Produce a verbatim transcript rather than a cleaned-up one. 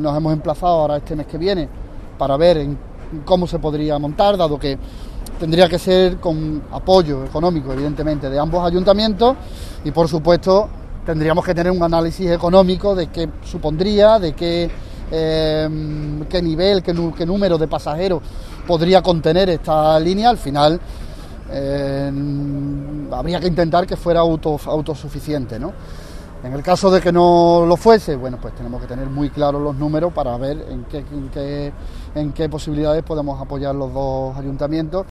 nos hemos emplazado ahora este mes que viene para ver en cómo se podría montar, dado que tendría que ser con apoyo económico, evidentemente, de ambos ayuntamientos y, por supuesto, tendríamos que tener un análisis económico de qué supondría, de qué, eh, qué nivel, qué, qué número de pasajeros podría contener esta línea. Al final eh, habría que intentar que fuera auto, autosuficiente, ¿no? En el caso de que no lo fuese, bueno, pues tenemos que tener muy claros los números para ver en qué, en qué, en qué posibilidades podemos apoyar los dos ayuntamientos.